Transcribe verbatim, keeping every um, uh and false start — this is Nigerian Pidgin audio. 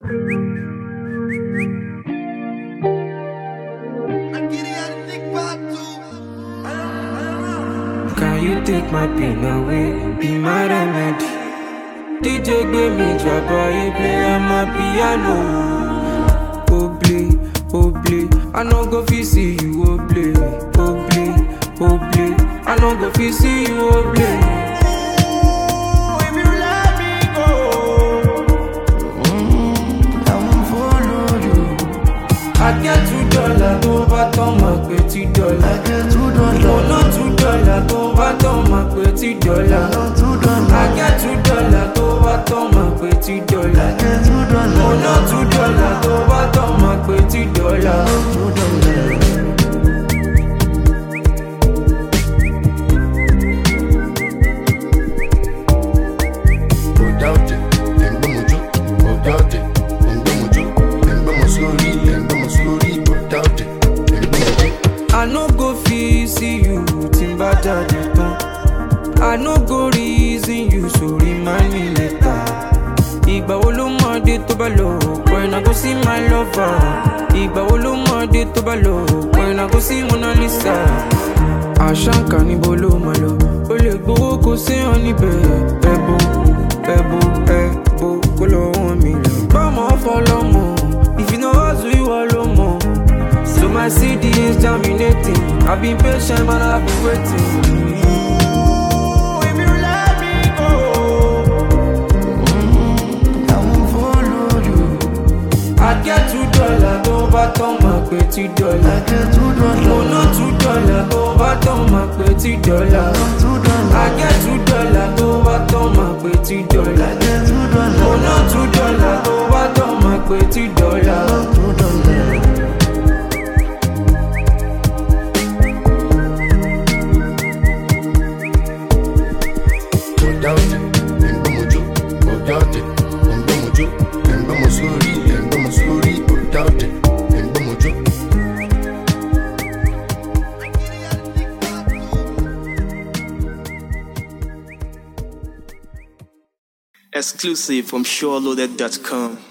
Can you take my pain away? Be my remedy. D J give me trouble, he play on my piano. Oblé, oblé, I no go fit see you oblé. Oblé, oblé, I no go fit see you oblé. If you let me go, mm, I won't follow you. I get two dollars over to my petty dollar. I get two dollars. Oh no, two dollars over to my petty dollar. No two dollars. I get two dollars over to my petty dollar. I get two dollars. Oh no, two dollars over to my petty dollar. No two dollars. I no go feel see you timba jade tan. I no go reason you, so remind me later. Ìgbà wo ló mọ̀ dé tó bá lọ, when I go see my lover. Ìgbà wo ló mọ̀ dé tó bá lọ, when I go see Mona Lisa. Àṣàǹkà níbo ló máa lọ, ó lè gbowó kó séyàn níbẹ̀. Ẹ̀bù, ẹ̀bù, ẹ̀bù, kó lọ wọ́n mi lọ. Báwo fọlọ́mọ, if you know hustle, you all ló mọ̀. So my C D is germinating. I've been patient, man, I've been waiting. If you let me go, mm, I won't follow you. I get two dollars over to my petty dollar. I get two dollars. Oh no, two dollars over to my petty dollar. No two dollars. I get two dollars over to my petty dollar. I get two dollars. Oh no, two dollars over to my petty dollar. No two dollars. Exclusive from SureLoaded dot com.